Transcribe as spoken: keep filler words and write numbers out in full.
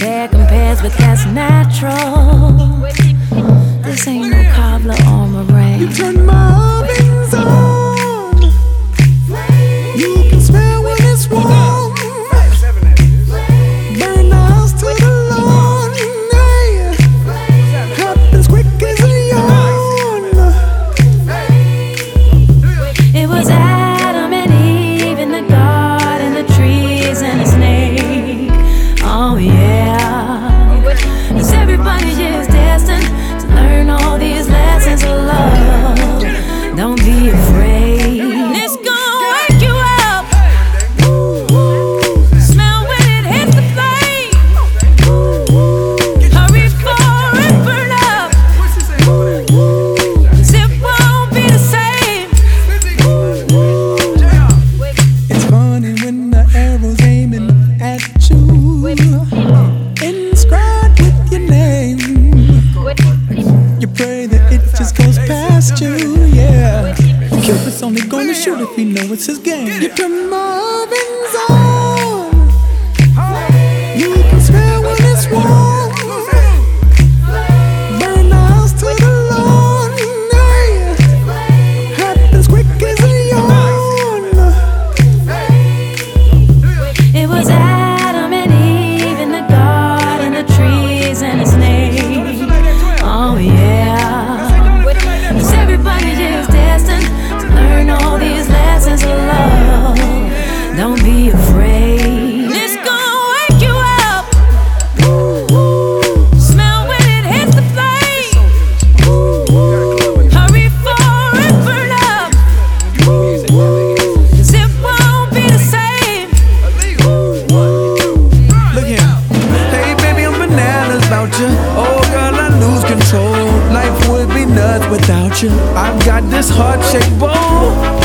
compare compares, but that's natural. This ain't no cobbler or meringue. You turn my ovens on. You can smell when it's warm. Burn the house to the lawn. Hey. Happens quick as a yawn. It was Adam and Eve in the garden, the trees and the snake. Oh yeah, 'cause everybody is destined to learn all these lessons of love. Don't be afraid. It's gonna wake you up. Smell when it hits the flame. Hurry for it, burn up. 'Cause it won't be the same. It's funny when the arrow's aiming at you. Inscribed with your name. You pray that it just goes past you, yeah. Cupid's only gonna shoot if he knows it's his game. You turn my ovens on. You can smell when it's warm. Burn the house to the lawn. Hey. Happens quick as a yawn. It was Adam and Eve in the garden, the trees and the snake. Oh yeah, 'cause everybody is destined to learn all these lessons of love. Don't be afraid. It's gonna wake you up. Smell when it hits the flame. Hurry for it, burn up. 'Cause it won't be the same. Look here. Hey baby, I'm bananas about you. Oh girl, I lose control. Life would be nuts without you. I've got this heart-shaped bowl.